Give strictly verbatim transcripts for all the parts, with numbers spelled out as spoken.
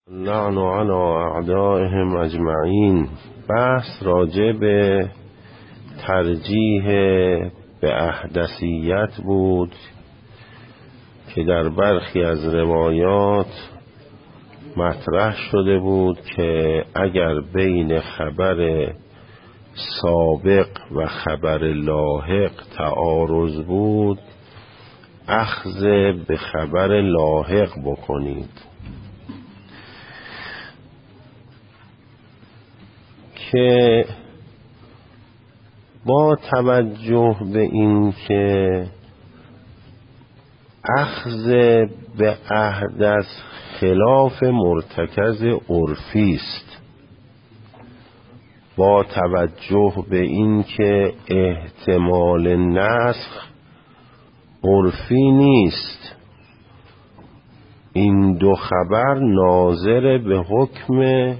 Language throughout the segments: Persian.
لعن علی اعدائهم اجمعین. بحث راجع به ترجیح به احدثیت بود که در برخی از روایات مطرح شده بود که اگر بین خبر سابق و خبر لاحق تعارض بود اخذ به خبر لاحق بکنید، که با توجه به این که اخذ به احدث خلاف مرتکز عرفی است، با توجه به این که احتمال نسخ عرفی نیست، این دو خبر ناظر به حکم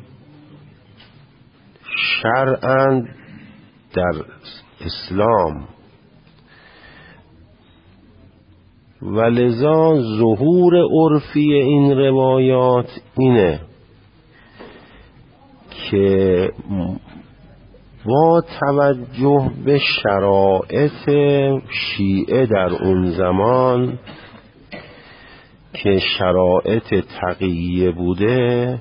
شرعاً در اسلام، ولذا ظهور عرفی این روایات اینه که با توجه به شرایط شیعه در اون زمان که شرایط تقیه بوده،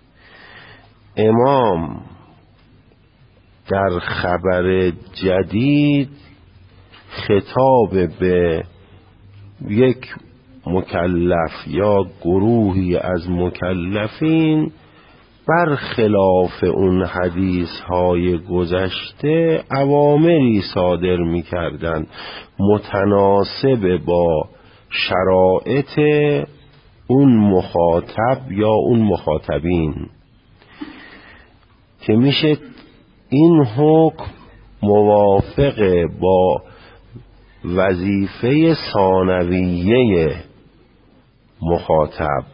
امام در خبر جدید خطاب به یک مکلف یا گروهی از مکلفین برخلاف اون حدیث های گذشته اوامری صادر می کردن متناسب با شرایط اون مخاطب یا اون مخاطبین، که میشه این حکم موافق با وظیفه ثانویه مخاطب.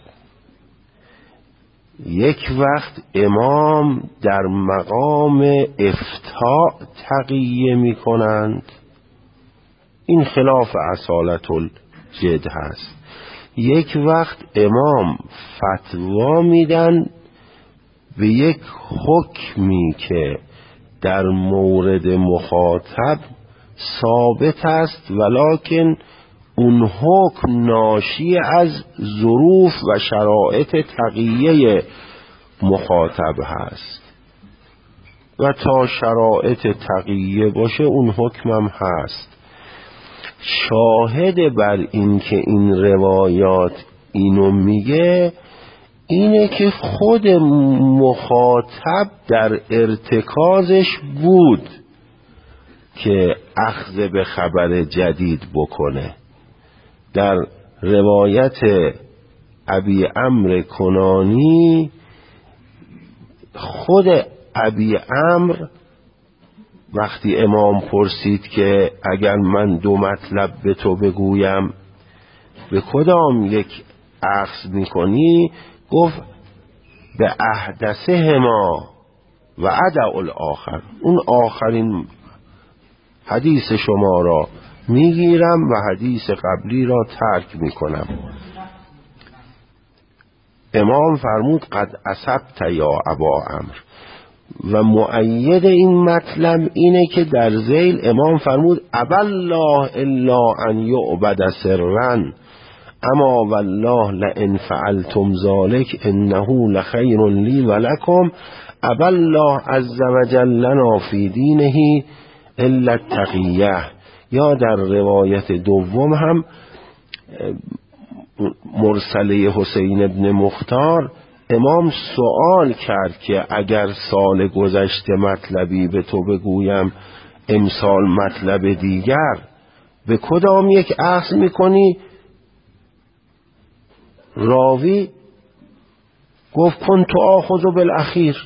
یک وقت امام در مقام افتاء تقیه می کنند، این خلاف اصالت الجد هست. یک وقت امام فتوا میدن به یک حکمی که در مورد مخاطب ثابت است، ولکن اون حکم ناشی از ظروف و شرایط تقیه مخاطب هست و تا شرایط تقیه باشه اون حکم هم هست. شاهد بر این که این روایات اینو میگه اینه که خود مخاطب در ارتکازش بود که اخذ به خبر جدید بکنه. در روایت ابی عمرو کنانی خود ابی عمرو وقتی امام پرسید که اگر من دو مطلب به تو بگویم به کدام یک اخذ میکنی، گفت به احدثهما و عدع الاخر، اون آخرین حدیث شما را میگیرم و حدیث قبلی را ترک میکنم. امام فرمود قد اصبت یا ابا عمرو، و مؤید این مطلب اینه که در ذیل امام فرمود ابالله الا ان یعبد سرا، اما والله لئن فعلتم ذلك انه لخیر لی ولکم، ابالله عز وجل لنا فی دینه الا التقیه. یا در روایت دوم هم مرسله حسین ابن مختار امام سوال کرد که اگر سال گذشته مطلبی به تو بگویم امسال مطلب دیگر به کدام یک اخذ میکنی؟ راوی گفت کنت آخذ بالاخیر.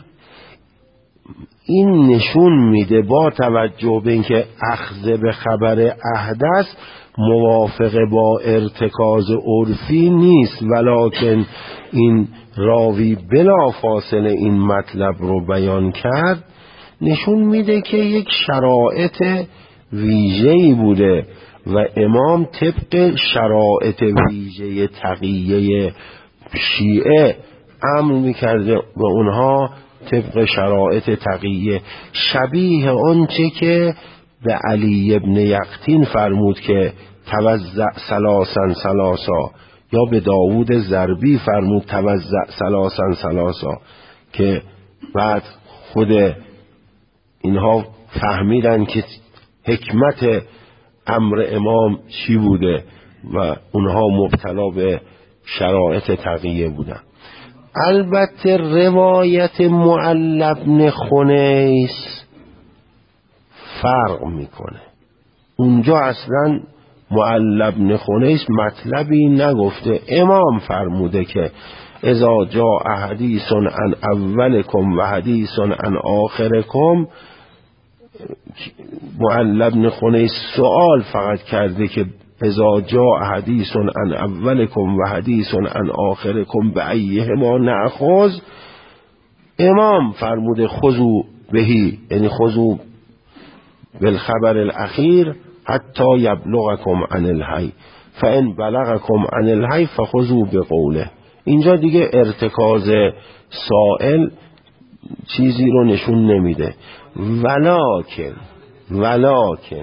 این نشون میده با توجه به اینکه اخذ به خبر احدث موافق با ارتکاز عرفی نیست، ولکن این راوی بلا فاصله این مطلب رو بیان کرد، نشون میده که یک شرایط ویژه‌ای بوده و امام طبق شرایط ویژه تقیه شیعه امر میکرده به اونها طبق شرایط تقیه، شبیه آنچه که به علی ابن یقطین فرمود که توزع سلاسن سلاسا، یا به داوود ضربی فرمود توزع سلاسن سلاسا، که بعد خود اینها فهمیدن که حکمت امر امام چی بوده و اونها مبتلا به شرایط تقیه بودن. البته روایت معل بن خنیس فرق میکنه. اونجا اصلا معل بن خنیس مطلبی نگفته، امام فرموده که اذا جاء حدیث عن اولکم و حدیث عن آخرکم. معل بن خنیس سوال فقط کرده که اذا جاء حدیث عن اولکم و حدیث عن آخرکم به ایهما نأخذ. امام فرموده خذوا بهی، یعنی خذوا بالخبر الاخیر حتی یبلغکم عن الحی فان بلغکم عن الحی فخذوا بقوله. اینجا دیگه ارتکاز سائل چیزی رو نشون نمیده. ولکن ولکن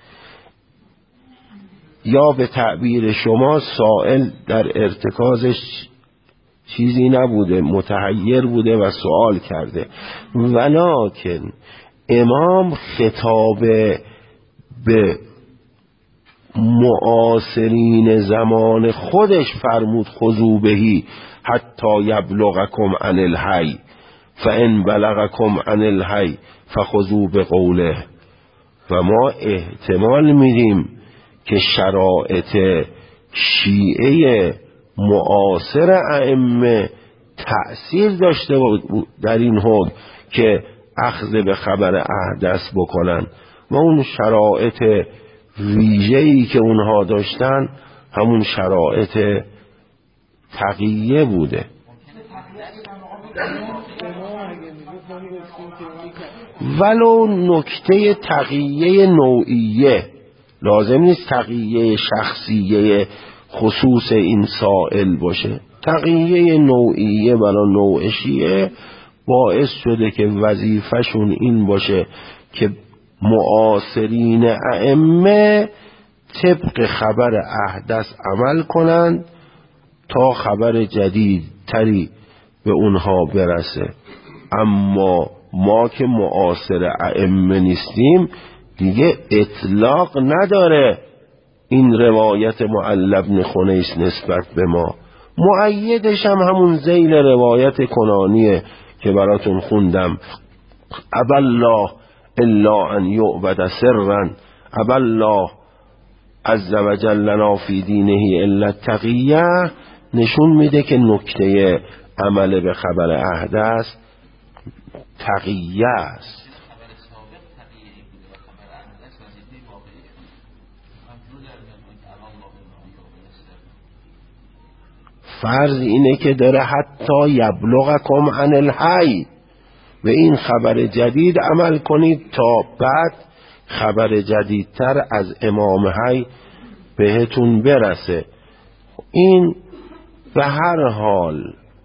یا به تعبیر شما سائل در ارتکازش چیزی نبوده، متحیر بوده و سوال کرده. ولکن امام خطاب به معاصرین زمان خودش فرمود خذوا بهی حتی یبلغکم عن الحی فان بلغکم عن الحی فخذوا بقوله. و ما احتمال میدیم که شرایط شیعه معاصر ائمه تأثیر داشته بود در این حکم که اخذ به خبر احدث بکنن و اون شرایط ویژه‌ای که اونها داشتن همون شرایط تقیه بوده. ولو نکته تقیه نوعیه، لازم نیست تقیه شخصیه خصوص این سائل باشه. تقیه نوعیه برای نوع شیعه باعث شده که وظیفه‌شون این باشه که معاصرین ائمه طبق خبر احدث عمل کنند تا خبر جدید تری به اونها برسه. اما ما که معاصر ائمه نیستیم دیگه اطلاق نداره این روایت معل بن خنیس نسبت به ما. مؤیدش هم همون ذیل روایت کنانیه که براتون خوندم، ابالله الا ان یعبد سرا، ابالله عز و جل لنا فی دینه الا التقیه. نشون میده که نکته عمل به خبر احدث تقیه است. فرض اینه که داره حتی یبلغکم عن الحی، به این خبر جدید عمل کنید تا بعد خبر جدیدتر از امام حی بهتون برسه. این به هر حال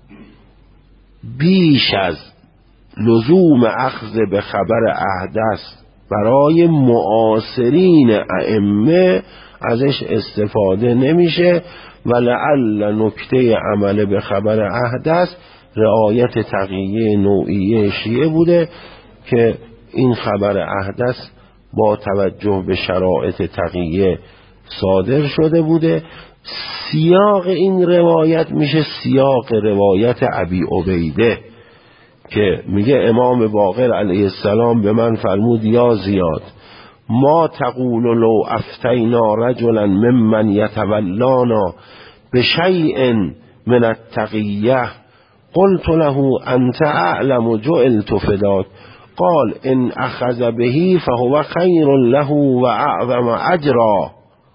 بیش از لزوم اخذ به خبر احدث برای معاصرین ائمه ازش استفاده نمیشه و لعل نکته عمل به خبر احدث رعایت تقیه نوعیه شیعه بوده که این خبر احدث با توجه به شرایط تقیه صادر شده بوده. سیاق این روایت میشه سیاق روایت ابی عبیده که میگه امام باقر علیه السلام به من فرمود یا زیاد ما تقول لو افتینا رجلا ممن یتولانا بشیء من التقیه قلت له انت اعلم جعلت فداک قال ان اخذ به فهو خیر له و اعظم اجرا.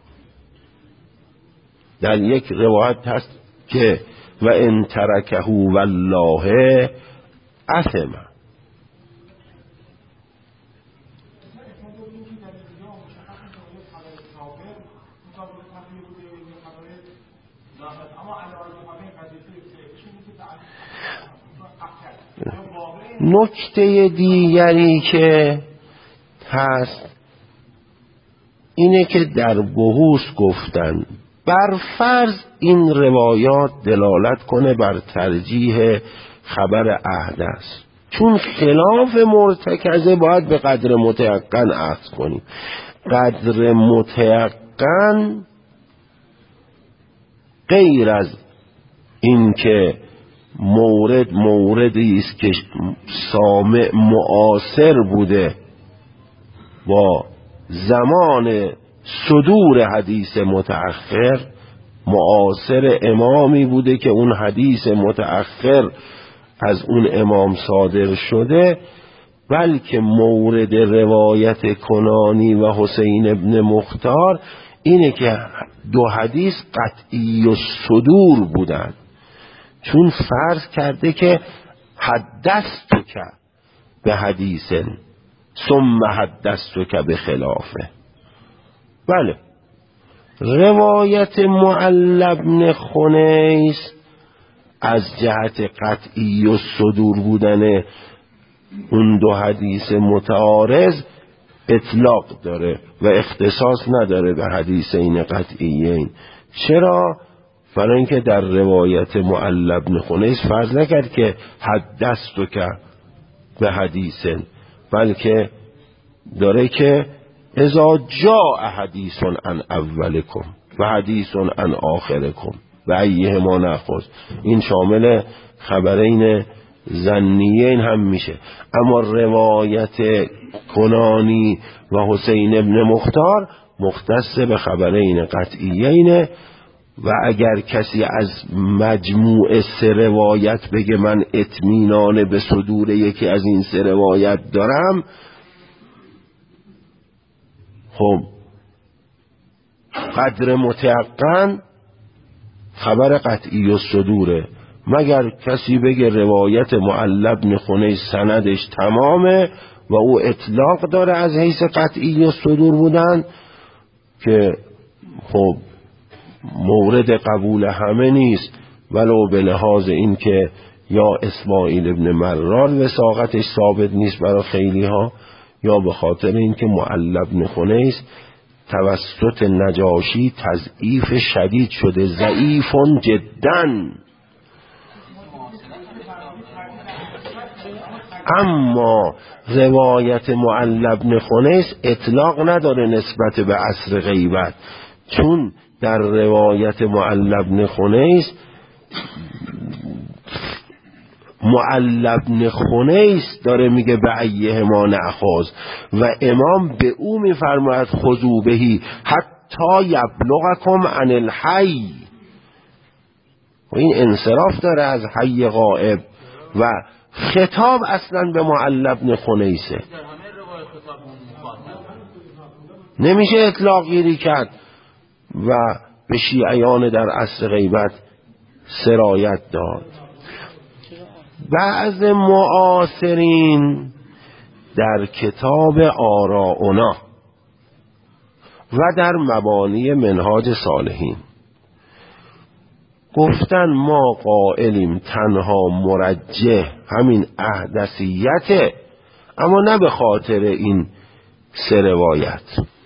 در یک روایت هست که و ان ترکه والله اثم. نکته دیگری که هست اینه که در بحوث گفتن بر فرض این روایات دلالت کنه بر ترجیح خبر احدث، چون خلاف مرتکزه باید به قدر متیقن اخذ کنیم. قدر متیقن غیر از این که مورد موردی است که سامع معاصر بوده با زمان صدور حدیث متأخر، معاصر امامی بوده که اون حدیث متأخر از اون امام صادر شده، بلکه مورد روایت کنانی و حسین ابن مختار اینه که دو حدیث قطعی و صدور بودن، چون فرض کرده که حدثتک به حدیث ثم حدثتک به خلافه. بله، روایت معل بن خنیس از جهت قطعی و صدور بودن اون دو حدیث متعارض اطلاق داره و اختصاص نداره به حدیث این قطعیین. چرا؟ برای اینکه در روایت معل بن خنیس فرض نکرد که حدثتک به حدیث، بلکه داره که اذا جاء حدیث عن اولکم و حدیث عن آخرکم و ایهما نأخذ. این شامل خبرین ظنیین هم میشه. اما روایت کنانی و حسین ابن مختار مختص به خبرین قطعیین، و اگر کسی از مجموع سه روایت بگه من اطمینان به صدور یکی از این سه روایت دارم، خب قدر متیقن خبر قطعی و صدوره، مگر کسی بگه روایت معل بن خنیس سندش تمامه و او اطلاق داره از حیث قطعی و صدور بودن، که خب مورد قبول همه نیست، ولو به لحاظ این که یا اسماعیل ابن مرار وثاقتش ثابت نیست برای خیلی ها، یا به خاطر این که معل بن خنیس توسط نجاشی تضعیف شدید شده، ضعیف جداً. اما روایت معل بن خنیس اطلاق نداره نسبت به عصر غیبت، چون در روایت معل بن خنیس معل بن خنیس داره میگه به ایهما نأخذ و امام به او میفرماید خذوا بهی حتی یبلغکم عن الحی، و این انصراف داره از حی غائب و خطاب اصلا به معل بن خنیسه، نمیشه اطلاق گیری کرد و به شیعیان در عصر غیبت سرایت داد. بعض معاصرین در کتاب آراؤنا و در مبانی منهاج صالحین گفتن ما قائلیم تنها مرجح همین احدثیته، اما نه به خاطر این سه روایت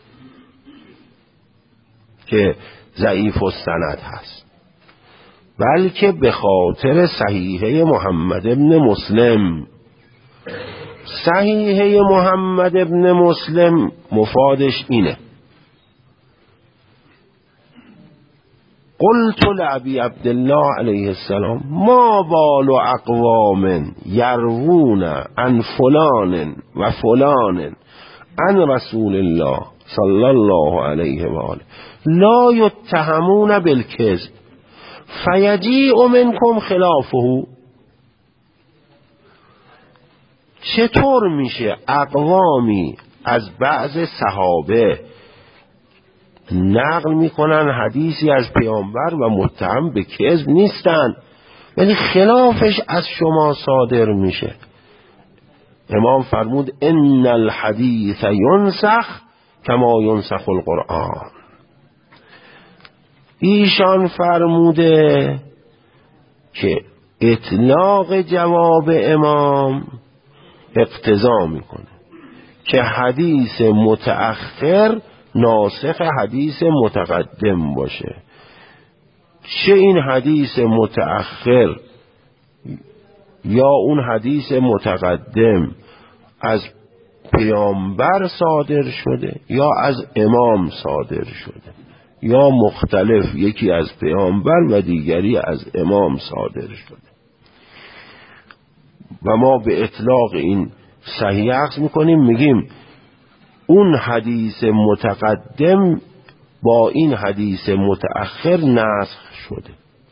که ضعیف السند هست، بلکه به خاطر صحیحه محمد ابن مسلم. صحیحه محمد ابن مسلم مفادش اینه: قلت لأبی عبدالله علیه السلام ما بال اقوام یروون عن فلان و فلان عن رسول الله صلی الله علیه و آله لا یتهمون بالکذب فیجیء منکم خلافه. چطور میشه اقوامی از بعض صحابه نقل میکنن حدیثی از پیامبر و متهم به کذب نیستن، ولی خلافش از شما صادر میشه؟ امام فرمود ان الحدیث ینسخ کما ینسخ القرآن. ایشان فرموده که اطلاق جواب امام اقتضا میکنه که حدیث متأخر ناسخ حدیث متقدم باشه. چه این حدیث متأخر یا اون حدیث متقدم از پیامبر صادر شده یا از امام صادر شده، یا مختلف، یکی از پیامبر و دیگری از امام صادر شده، و ما به اطلاق این صحیح اخذ میکنیم، میگیم اون حدیث متقدم با این حدیث متأخر نسخ شده.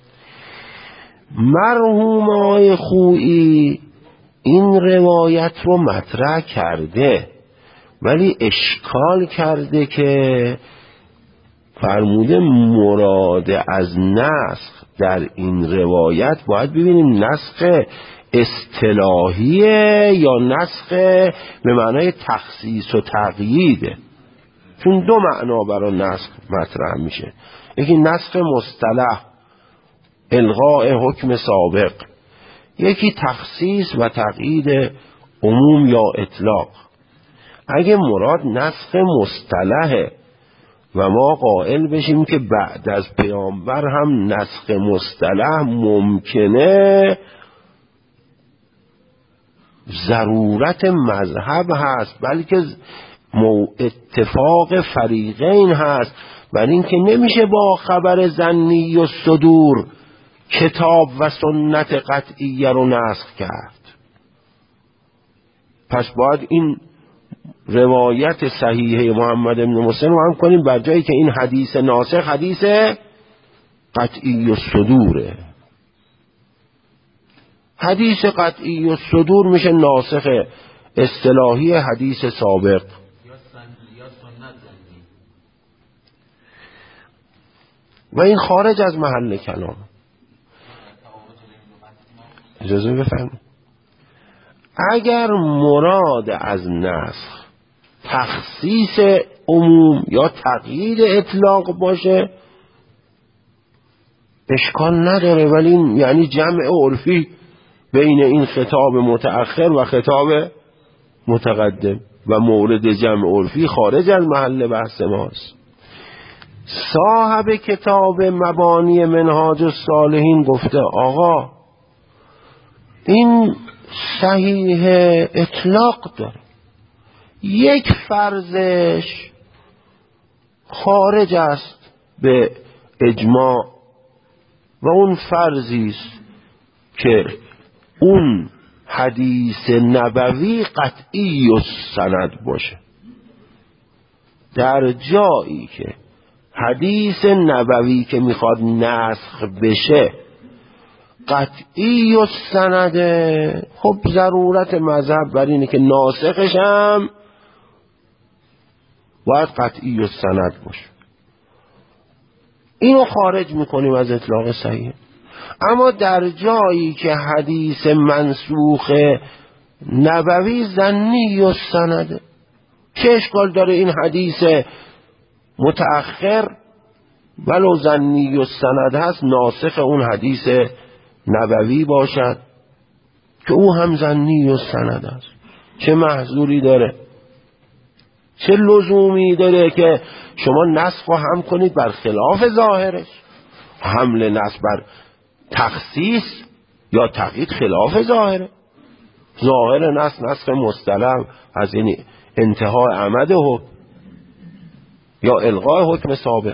مرحوم آقای خویی این روایت رو مطرح کرده، ولی اشکال کرده که فرموده مراد از نسخ در این روایت باید ببینیم نسخ اصطلاحیه یا نسخ به معنای تخصیص و تقییده، چون دو معنا برای نسخ مطرح میشه. یکی نسخ مصطلح، الغاء حکم سابق، یکی تخصیص و تقیید عموم یا اطلاق. اگه مراد نسخ مصطلحه و ما قائل بشیم که بعد از پیامبر هم نسخ مصطلح ممکنه، ضرورت مذهب هست، بلکه اتفاق فریقین هست، ولی اینکه نمیشه با خبر ظنی و صدور کتاب و سنت قطعیه رو نسخ کرد. پس باید این روایت صحیحه محمد بن مسلم رو هم کنیم بر جایی که این حدیث ناسخ حدیث قطعی و صدوره. حدیث قطعی و صدور میشه ناسخ اصطلاحی حدیث سابق. و این خارج از محل کلام. اجازه بفرمایید. اگر مراد از نسخ تخصیص عموم یا تقیید اطلاق باشه اشکال نداره، ولی یعنی جمع عرفی بین این خطاب متأخر و خطاب متقدم و مورد جمع عرفی خارج از محل بحث ماست. صاحب کتاب مبانی منهاج الصالحین گفته آقا این صحیح اطلاق داره، یک فرضش خارج است به اجماع و اون فرضی است که اون حدیث نبوی قطعی السند باشه. در جایی که حدیث نبوی که میخواد نسخ بشه قطعی السنده، خب ضرورت مذهب بر اینه که ناسخش هم باید قطعی السند باشه. اینو خارج میکنیم از اطلاق صحیح. اما در جایی که حدیث منسوخ نبوی ظنی السنده، چه اشکال داره این حدیث متأخر ولو ظنی السند هست ناسخ اون حدیث نبوی باشد که او هم ظنی السند است؟ چه محظوری داره؟ چه لزومی داره که شما نسخ رو هم کنید بر خلاف ظاهرش؟ حمل نسخ بر تخصیص یا تقیید خلاف ظاهره. ظاهر نسخ نسخ مصطلح از این انتهای عمد حکم یا الغاء حکم سابق.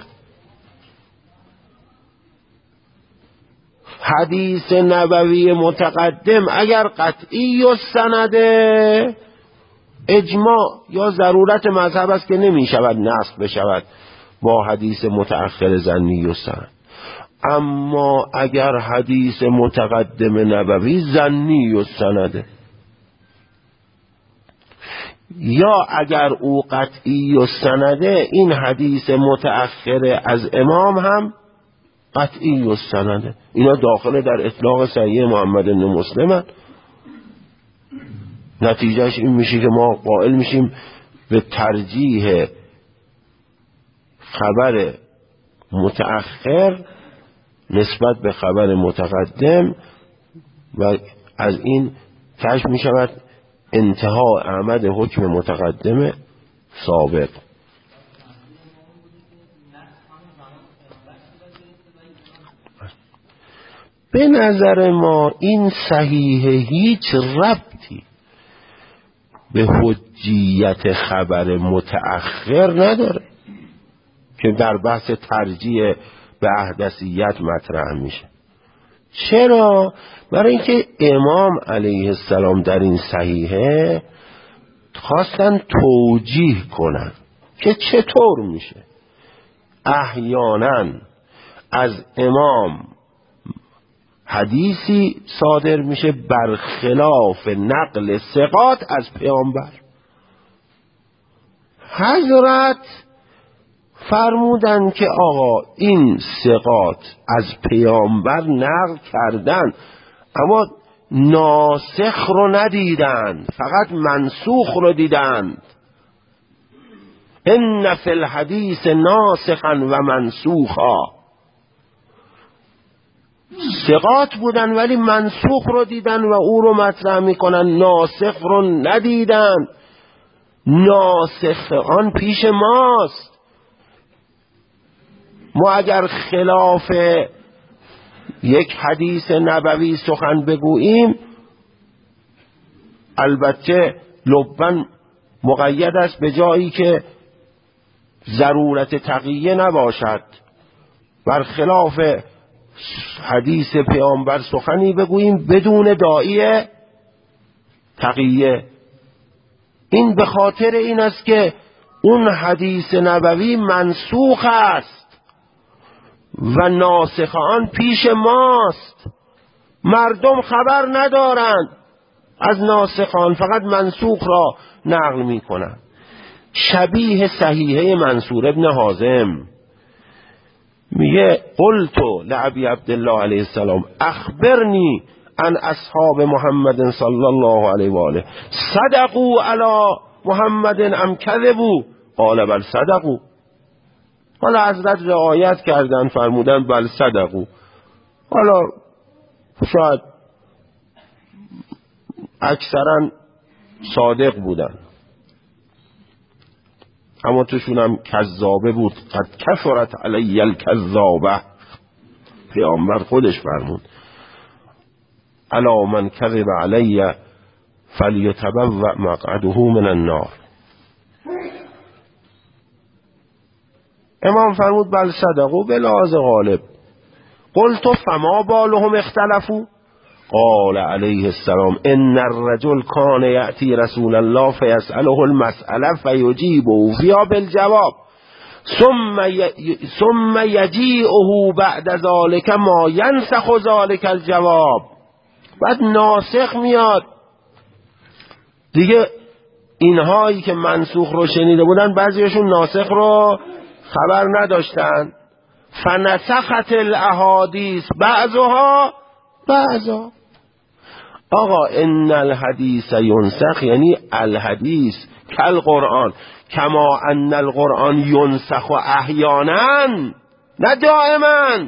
حدیث نبوی متقدم اگر قطعی و سنده، اجماع یا ضرورت مذهب است که نمی شود نسخ بشود با حدیث متأخر ظنی و سند. اما اگر حدیث متقدم نبوی ظنی و سنده یا اگر او قطعی و سنده، این حدیث متأخر از امام هم قطعی و سنده. اینا داخل در اطلاق صحیح محمد بن مسلم. نتیجهش این میشه که ما قائل میشیم به ترجیح خبر متأخر نسبت به خبر متقدم و از این کشف میشود انتها احمد حکم متقدم سابق. به نظر ما این صحیحه هیچ ربطی به حجیت خبر متأخر نداره که در بحث ترجیح به احدثیت مطرح میشه. چرا؟ برای اینکه امام علیه السلام در این صحیحه خواستن توجیه کنن که چطور میشه احیانا از امام حدیثی صادر میشه برخلاف نقل ثقات از پیامبر. حضرت فرمودن که آقا این ثقات از پیامبر نقل کردن اما ناسخ رو ندیدن، فقط منسوخ رو دیدن. ان فی الحدیث ناسخا و منسوخا. ثقات بودن ولی منسوخ رو دیدن و او رو مطرح میکنن، ناسخ رو ندیدن. ناسخ آن پیش ماست. ما اگر خلاف یک حدیث نبوی سخن بگوییم البته لبن مقید است به جایی که ضرورت تقیه نباشد. برخلاف حدیث پیامبر سخنی بگوییم بدون داعی تقیه. این به خاطر این است که اون حدیث نبوی منسوخ است و ناسخ آن پیش ماست. مردم خبر ندارند از ناسخ آن، فقط منسوخ را نقل می کنند. شبیه صحیحه منصور ابن حازم میگه قلت لعبی عبدالله علیه السلام اخبرنی عن اصحاب محمد صلی الله علیه و آله صدقوا علی محمد ام کذبوا قال بل صدقوا. حالا حضرت رعایت کردن فرمودن بل صدقوا. حالا شاید اکثرا صادق بودن اما توشون هم کذابه بود. قد کثرت علی الکذابه. پیامبر خودش فرمود الا من کذب علی فلیتبوأ مقعده من النار. امام فرمود بل صدقوا بلحاظ غالب. قلت فما بالهم اختلفوا قال علیه السلام ان الرجل کان یأتی رسول الله فیسأله المسأله فیجیبه فیها بالجواب ثم ثم یجیئه بعد ذلك ما ینسخ ذلك الجواب. بعد ناسخ میاد دیگه. اینهایی که منسوخ رو شنیده بودن بعضیشون ناسخ رو خبر نداشتن. فنسخت الاحادیث بعضها بعضا. آقا ان الحدیث ینسخ یعنی الحدیث کل قرآن کما ان القرآن ینسخ احیانا نه دائما.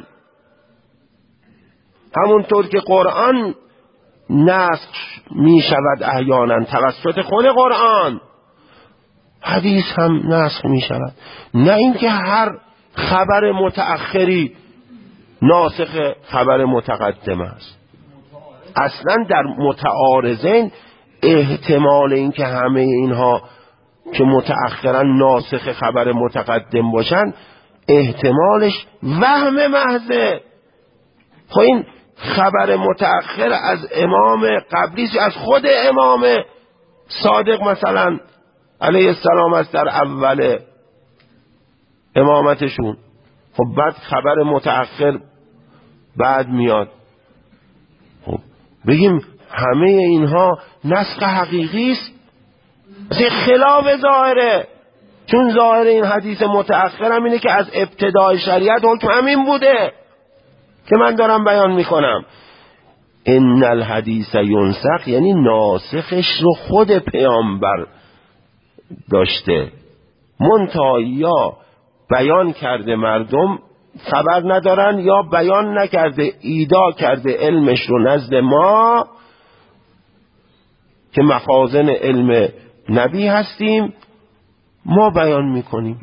همونطور که قرآن نسخ می شود احیانا توسط خود قرآن، حدیث هم نسخ می شود. نه اینکه هر خبر متأخری ناسخ خبر متقدم است. اصلا در متعارضین احتمال اینکه همه اینها که متأخرا ناسخ خبر متقدم باشن احتمالش وهم محضه. خب این خبر متأخر از امام قبلی از خود امام صادق مثلا علیه السلام است در اول امامتشون. خب بعد خبر متأخر بعد میاد. خب بگیم همه اینها نسخ حقیقی است؟ خلاف ظاهره. چون ظاهر این حدیث متأخر هم اینه که از ابتدای شریعت حکم همین بوده که من دارم بیان میکنم. ان الحدیث ینسخ یعنی ناسخش رو خود پیامبر داشته، منتها یا بیان کرده مردم خبر ندارن یا بیان نکرده ایدا کرده علمش رو نزد ما که مخازن علم نبی هستیم ما بیان میکنیم.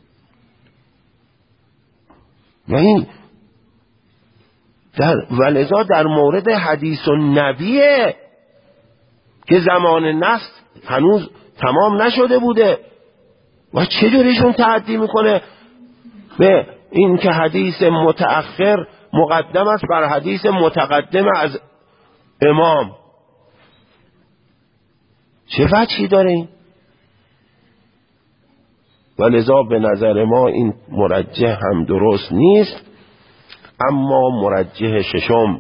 و این در ولذا در مورد حدیث النبیه که زمان نسخ هنوز تمام نشده بوده و چجوریشون تعدی میکنه به این که حدیث متأخر مقدم است بر حدیث متقدم از امام. چه وجهی داره این؟ ولذا به نظر ما این مرجح هم درست نیست. اما مرجح ششم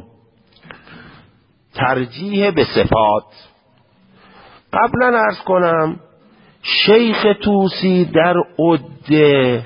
ترجیح به صفات. قبلا عرض کنم شیخ طوسی در عده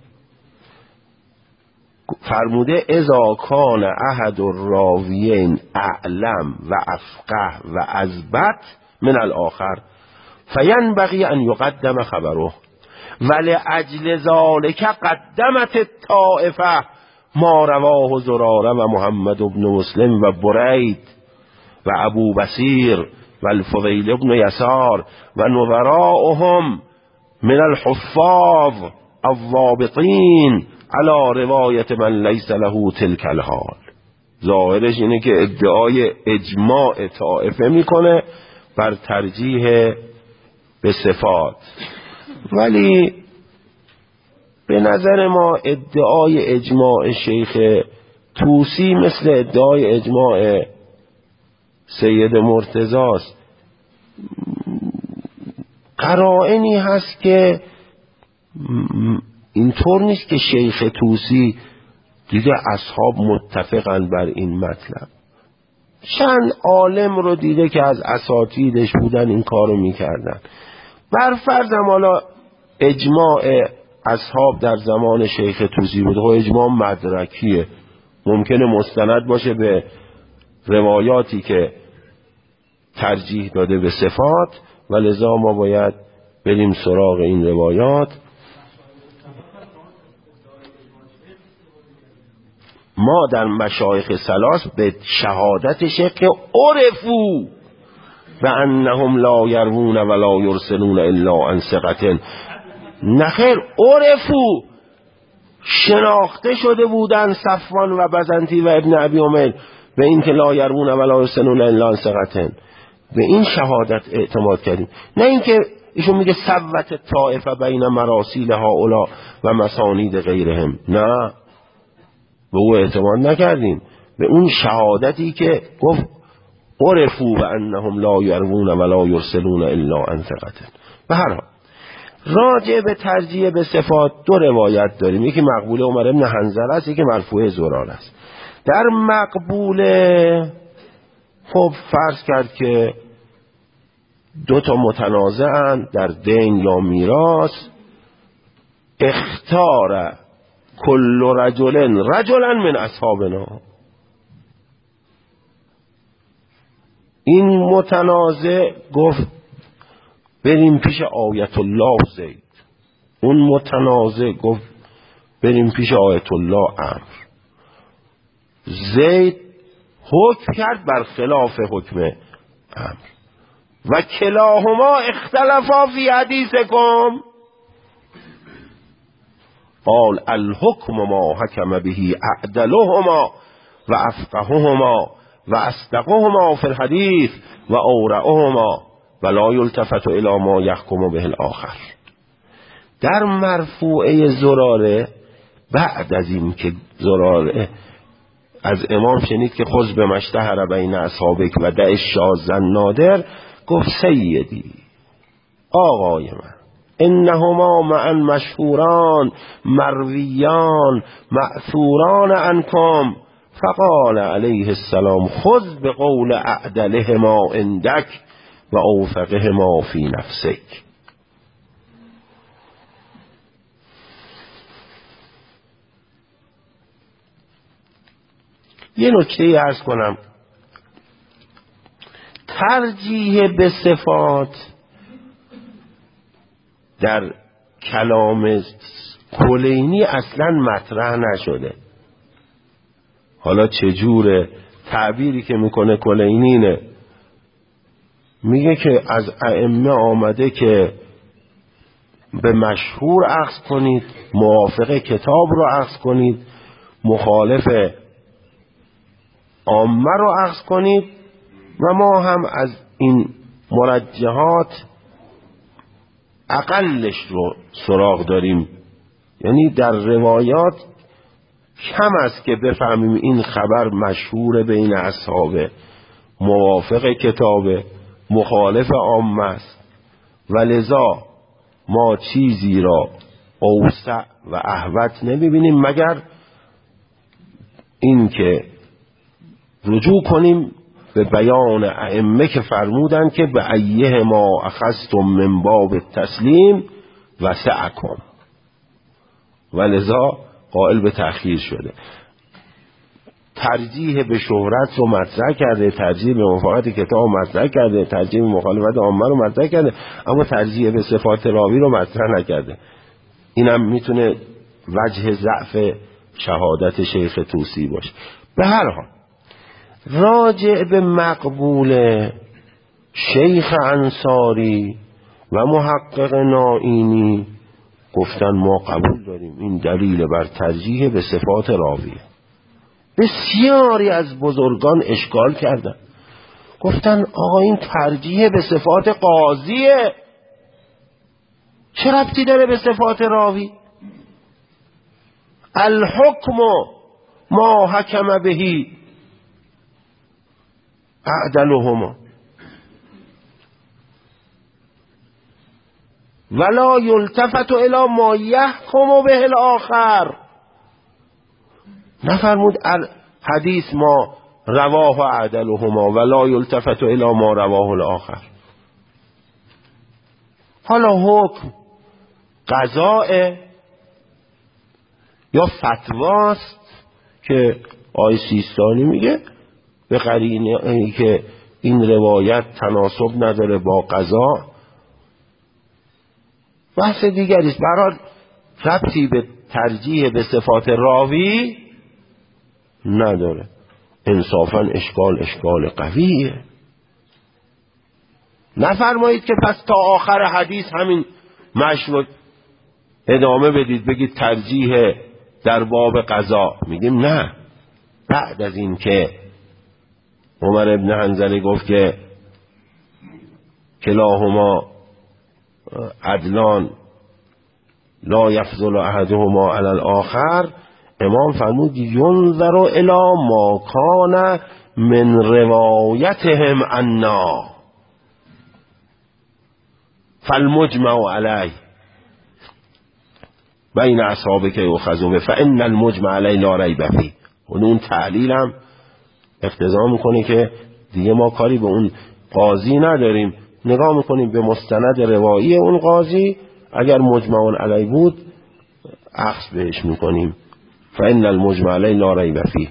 فرموده اذا کان احد الراویین اعلم و افقه و اثبت من الاخر فینبغی ان یقدم خبره ولأجل ذلك قدمت الطائفه ما رواه زراره و محمد بن مسلم و برید و ابو بصیر و الفضیل بن یسار و نظراؤهم من الحفاظ الضابطین علی روایت من لیس له تلک الحال. ظاهرش اینه که ادعای اجماع طائفه میکنه بر ترجیح به صفات، ولی به نظر ما ادعای اجماع شیخ طوسی مثل ادعای اجماع سید مرتضی است. قرائنی هست که اینطور نیست که شیخ طوسی دیده اصحاب متفقن بر این مطلب. چند عالم رو دیده که از اساتیدش بودن این کارو میکردن. بر فرضم حالا اجماع اصحاب در زمان شیخ طوسی بود، خب اجماع مدرکیه، ممکنه مستند باشه به روایاتی که ترجیح داده به صفات و لذا ما باید بریم سراغ این روایات. ما در مشایخ ثلاث به شهادت شیخ عرفو و انهم لا یروون ولا یرسلون الا عن ثقة، نخیر عرفو شناخته شده بودن صفوان و بزنتی و ابن ابی عمر به این که لا یروون ولا یرسلون الا عن ثقة، به این شهادت اعتماد کردیم. نه اینکه ایشون میگه ثبت طائفه بین مراسیل هؤلاء و مسانید غیرهم، نه به او اعتماد نکردیم، به اون شهادتی که گفت عرفو و انهم لا یروون ولا یرسلون الا عن ثقة. به هر حال راجع به ترجیح به صفات دو روایت داریم، یکی مقبول عمر بن حنظله است، یکی مرفوع زراره است. در مقبول خب فرض کرد که دو تا متنازعن در دین یا میراث، اختار کل رجل رجلا من اصحابنا. این متنازع گفت بریم پیش آیت الله زید، اون متنازع گفت بریم پیش آیت الله عمرو. زید حکم کرد بر خلاف حکم عمرو و کلاهما اختلافا فی حدیثکم قال الحکم ما حکم به اعدلهما و افقههما و اصدقهما فی الحدیث و اورعهما و لا یلتفت الی ما یحکم به الاخر. در مرفوعه زراره بعد از این که زراره از امام شنید که خذ به مشتهر بین اصحابک و دع الشاذ نادر، گفت سیدی آقای من انهما معا مشهوران مرویان مأثوران عنکم، فقال علیه السلام خذ به قول اعدلهما عندک و اوثقهما فی نفسک. یه نکته عرض کنم، ترجیح به صفات در کلام کلینی اصلا مطرح نشده. حالا چجوره تعبیری که میکنه کلینی اینه میگه که از ائمه آمده که به مشهور اخذ کنید، موافق کتاب رو اخذ کنید، مخالف عامه رو اخذ کنید و ما هم از این مرجحات اقلش رو سراغ داریم. یعنی در روایات کم است که بفهمیم این خبر مشهور بین اصحاب، موافق کتاب، مخالف عامه است و لذا ما چیزی را اوسع و احوط نمیبینیم مگر این که رجوع کنیم به بیان ائمه که فرمودند که به ایه ما اخذتم من باب تسلیم وسعکم، و لذا قائل به تأخیر شده. ترجیح به شهرت رو مطرح کرده، ترجیح به موافقت کتاب مطرح کرده، ترجیح به مخالفت عامه رو مطرح کرده، اما ترجیح به صفات راوی رو مطرح نکرده. اینم میتونه وجه ضعف شهادت شیخ طوسی باشه. به هر حال راجع به مقبول شیخ انصاری و محقق نائینی گفتن ما قبول داریم، این دلیل بر ترجیح به صفات راویه. بسیاری از بزرگان اشکال کردن، گفتن آقا این ترجیح به صفات قاضیه، چه ربطی داره به صفات راوی؟ الحکم ما حکم بهی اعدلهما ولا یلتفت الی ما یحکم به الاخر. نفرمود حدیث ما رواه اعدلهما ولا یلتفت الی ما رواه الاخر. حالا حکم قضاء یا فتواست که آی سیستانی میگه به قرینه که این روایت تناسب نداره با قضا، بحث دیگری است. برای ربطی به ترجیح به صفات راوی نداره. انصافا اشکال اشکال قویه. نفرمایید که پس تا آخر حدیث همین مشروط ادامه بدید، بگید ترجیح در باب قضا. میگیم نه، بعد از این که عمر ابن حنظله گفت که کلاهما عدلان لا یفضل احدهما علی الاخر، امام فرمود ینظر الی ما کان من روایتهم عنا فالمجمع علیه بین اصحابه که یؤخذ فان المجمع علیه لا ریب فیه. اون تعلیل هم اقتضا میکنه که دیگه ما کاری به اون قاضی نداریم، نگاه میکنیم به مستند روایی اون قاضی، اگر مجمع علیه بود اخذ بهش میکنیم. فان المجمع علیه لا ریب فیه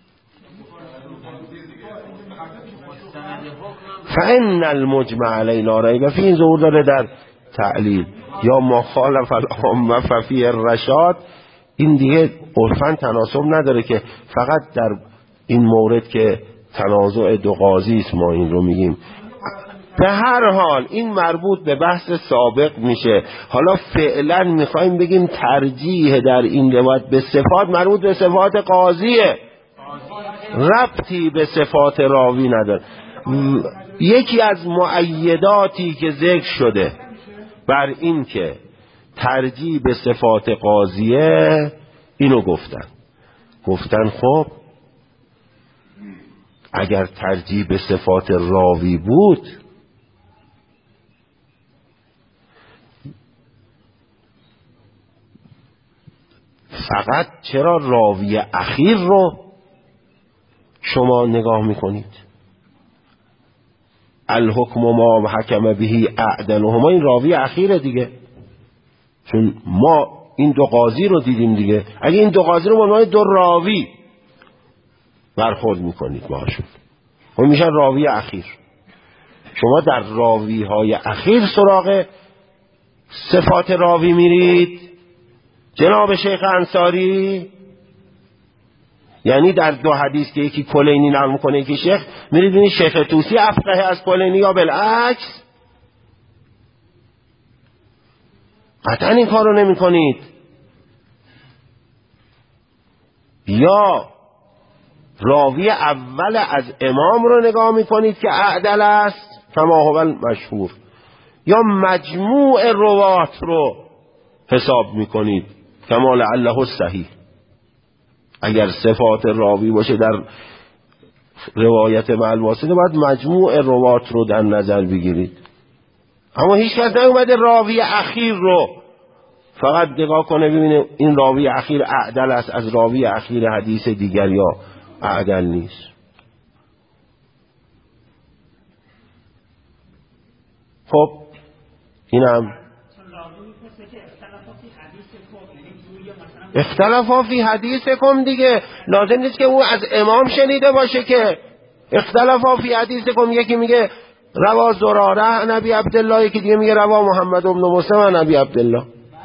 فان المجمع علیه لا ریب فیه. این ظهور داره در تعلیل. یا ما خالف العامه ففی الرشاد، این دیگه عرفاً تناسب نداره که فقط در این مورد که تنازع دو قاضی است ما این رو میگیم. به هر حال این مربوط به بحث سابق میشه. حالا فعلا میخوایم بگیم ترجیح در این روایت به صفات مربوط به صفات قاضیه، ربطی به صفات راوی نداره. یکی از مؤیداتی که ذکر شده بر این که ترجیح به صفات قاضیه اینو گفتن گفتن خب اگر ترجیح به صفات راوی بود فقط چرا راوی اخیر رو شما نگاه میکنید؟ الحکم ما حکم بهی اعدلهما، این راوی اخیره دیگه، چون ما این دو قاضی رو دیدیم دیگه. اگه این دو قاضی رو به عنوان دو راوی برخورد میکنید باشون، اون میشن راوی اخیر. شما در راوی های اخیر سراغ صفات راوی میرید جناب شیخ انصاری؟ یعنی در دو حدیث که یکی کلینی نقل میکنه یکی شیخ، میرید ببینید شیخ طوسی افقه از کلینی یا بالعکس؟ قطعا این کار رو نمی کنید. یا راوی اول از امام رو نگاه میکنید که اعدل است کما هو المشهور، یا مجموع روات رو حساب میکنید کما لعله الصحیح. اگر صفات راوی باشه در روایت مع الواسطه باید مجموع روات رو در نظر بگیرید. اما هیچ کس نیومده راوی اخیر رو فقط نگاه کنه ببینه این راوی اخیر اعدل است از راوی اخیر حدیث دیگر یا اعدل نیست. خب اینم اختلافا فی حدیثکم دیگه، لازم نیست که او از امام شنیده باشه که اختلافا فی حدیثکم. یکی میگه روا زراره نبی عبدالله، یکی دیگه میگه روا محمد بن مسلم نبی عبدالله.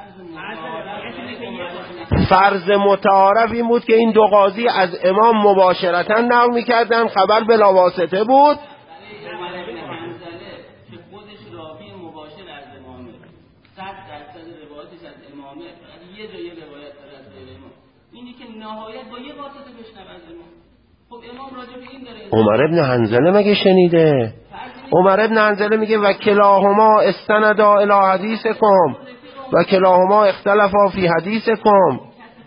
فرض متعارف این بود که این دو قاضی از امام مباشرتا نقل میکردن، خبر بلا واسطه بود. عمر ابن حنظله مگه شنیده؟ عمر ابن حنظله میگه و کلاهما استندا الی حدیثکم و کلاهما اختلفا فی حدیثکم.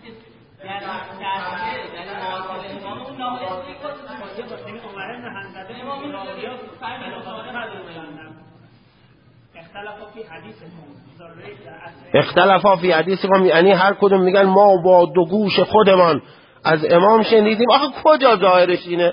اختلافا فی حدیثکم یعنی هر کدوم میگن ما با دو گوش خودمان از امام شنیدیم. آخه کجا ظاهرش اینه؟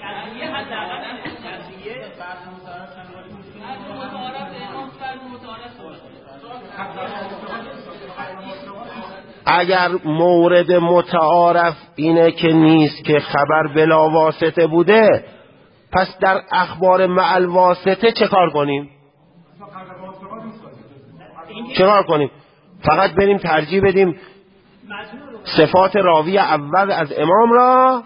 اگر مورد متعارف اینه که نیست که خبر بلا واسطه بوده، پس در اخبار مع الواسطه چه کار کنیم؟ چه کار کنیم؟ فقط بریم ترجیح بدیم صفات راوی اول از امام را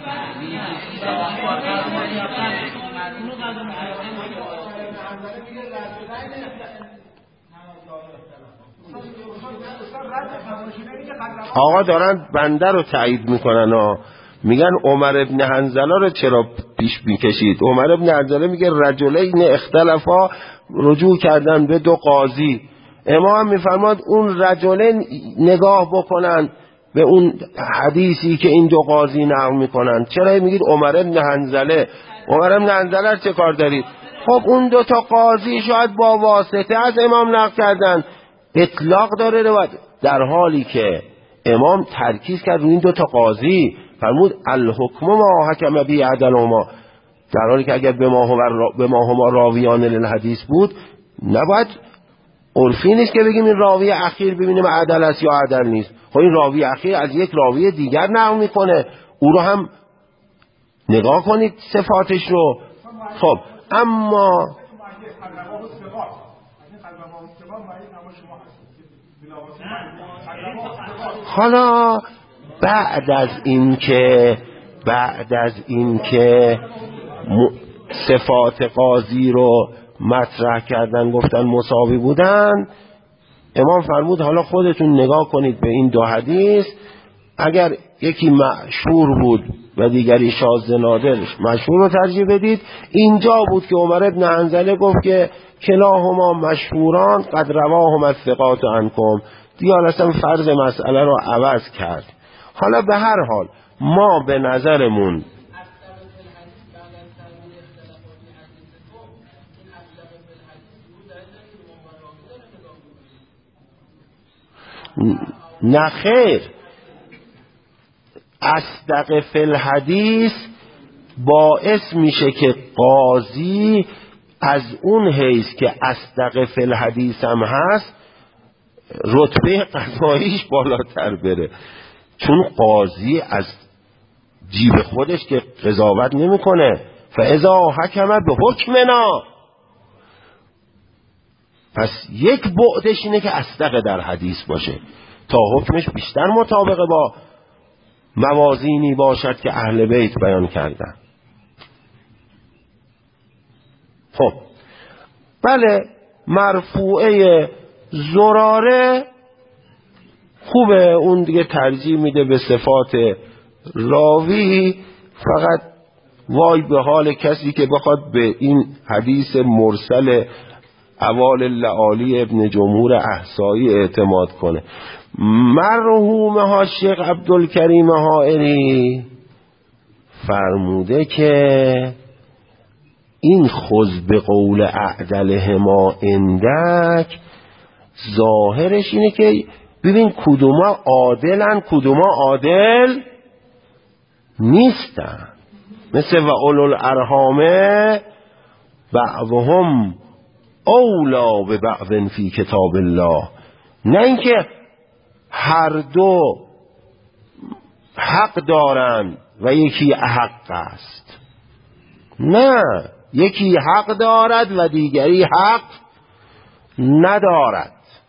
آقا دارن بنده رو تایید میکنن ها. میگن عمر ابن حنظله رو چرا پیش میکشید؟ عمر ابن حنظله میگه رجلین اختلافا رجوع کردن به دو قاضی. امام میفرماد اون رجلین نگاه بکنن به اون حدیثی که این دو قاضی نقل میکنن. چرا میگید عمر ابن حنظله؟ عمر ابن حنظله چه کار دارید؟ خب اون دو تا قاضی شاید با واسطه از امام نقل کردن، اطلاق داره روایت، در حالی که امام ترکیز کرد روی این دو تا قاضی، فرمود الحکم ما حکم بی عدلهما، در حالی که اگر به ما هم به ما هم راویان للحدیث بود نباید، عرفی نیست که بگیم این راوی اخیر ببینیم عدل است یا عدل نیست. خب این راوی اخیر از یک راوی دیگر نقل میکنه، او رو هم نگاه کنید صفاتش رو. خب اما حالا بعد از این که بعد از این که صفات قاضی رو مطرح کردن گفتن مساوی بودن، امام فرمود حالا خودتون نگاه کنید به این دو حدیث، اگر یکی مشهور بود و دیگری شاذ نادرش مشهور رو ترجیح بدید. اینجا بود که عمر ابن حنظله گفت که کلاهما مشهوران قد رواهما الثقات عنکم، دیگه اصلا فرض مسئله رو عوض کرد. حالا به هر حال ما به نظرمون نه خیر، اصدق فی الحدیث باعث میشه که قاضی از اون حیث که اصدق فی الحدیث هم هست رتبه قضاییش بالاتر بره، چون قاضی از جیب خودش که قضاوت نمیکنه. فاذا حکم به حکمنا، پس یک بعدش اینه که اصدق در حدیث باشه تا حکمش بیشتر مطابقه با موازینی باشد که اهل بیت بیان کردن. خب بله، مرفوعه زراره خوبه، اون دیگه ترجیح میده به صفات راوی. فقط وای به حال کسی که بخواد به این حدیث مرسل اوال لعالی ابن جمهور احصایی اعتماد کنه. مرحوم ها شیخ عبدالکریم حائری فرموده که این خذ به قول اعدلهما اندک ظاهرش اینه که ببین کدوما عادلن کدوما عادل نیستن، مثل و اولو الارحام بعضهم اولا به بعض فی کتاب الله. نه اینکه هر دو حق دارن و یکی احق است، نه، یکی حق دارد و دیگری حق ندارد.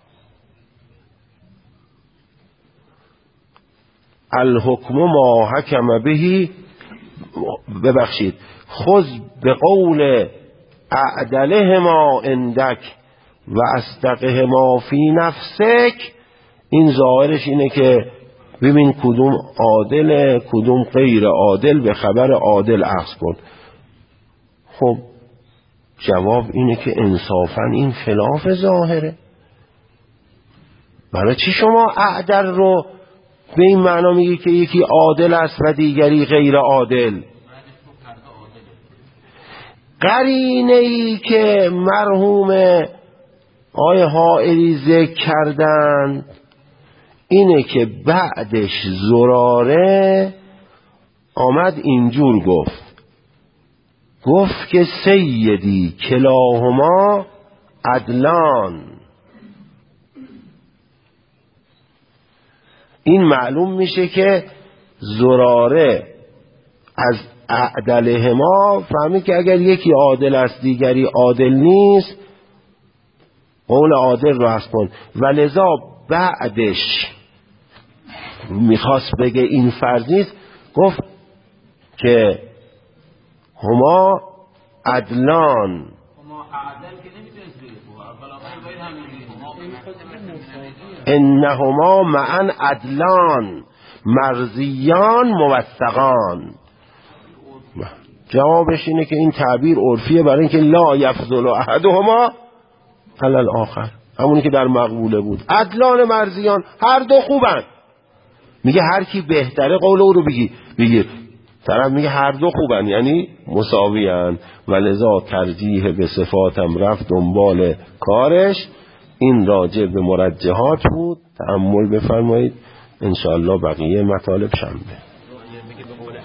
الحکم ما حکم بهی، ببخشید، خذ به قول اعدلهما اندک و اصدقهما فی نفسک. این ظاهرش اینه که ببین کدوم عادل کدوم غیر عادل، به خبر عادل اخذ کن. خب جواب اینه که انصافا این خلاف ظاهره. برای چی شما اعدل رو به این معنا میگی که یکی عادل است و دیگری غیر عادل؟ قرینه ای که مرحوم آقای حائری ذکر کردن اینه که بعدش زراره آمد اینجور گفت گفت که سیدی کلاهما عدلان. این معلوم میشه که زراره از اعدلهما فهمید که اگر یکی عادل است دیگری عادل نیست، قول عادل رو حذف کن. و لذا بعدش میخواست بگه این فرض نیست، گفت که هما عدلان. انهما معا عدلان مرضیان موثقان. جوابش اینه که این تعبیر عرفیه برای اینکه لا یفضل احدهما علی الاخر، همونی که در مقبوله بود. عدلان مرضیان، هر دو خوبن. میگه هر کی بهتره قول او رو بگی بگیر. طرف میگه هر دو خوبن یعنی مساویان، و لذا ترجیح به صفاتم رفت دنبال کارش. این راجع به مرجحات بود. تأمل بفرمایید، انشاءالله بقیه مطالب شنبه.